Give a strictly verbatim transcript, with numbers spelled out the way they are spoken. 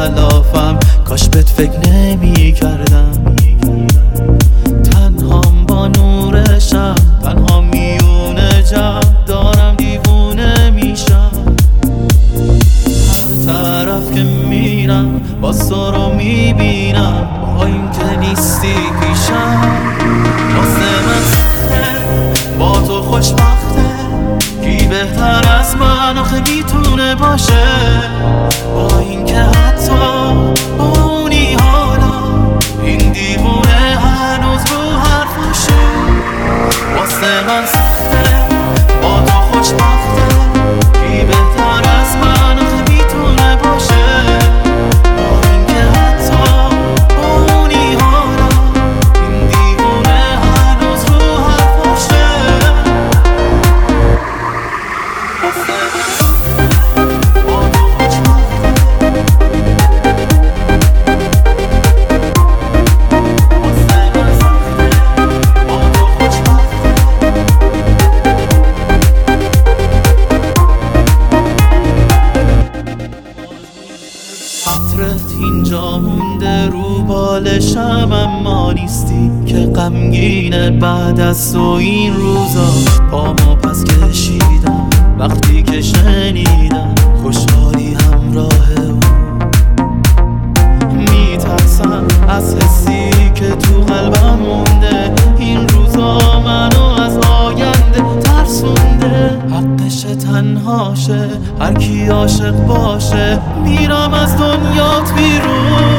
کلافم، کاش بهت فکر نمی کردم. تنهام با نور شب، تنها میونه جب، دارم دیوونه میشم. هر طرف که میرم باز تو رو میبینم، با این که نیستی پیشم. واسه من سخته با تو خوشبخته، کی بهتر از من آخه میتونه باشه؟ با این که حتی با اونی حالا این دیوونه هنوز رو حرفشه. واسه من سخته با تو خوشبخته، کی بهتر از من آخه میتونه باشه؟ با این که حتی با اونی حالا این دیوونه هنوز رو حرفشه. عطرت اینجا مونده رو بالشم، اما نیستی که غمگینه بعد از تو این روزا. پامو پس کشیدم وقتی که شنیدم خوشحالی همراه اون. میترسم از حسی که تو قلبم مونده، این روزا منو از آینده ترسونده. حقش تنهاشه هر کی عاشق باشه، میرم از دنیات بیرون.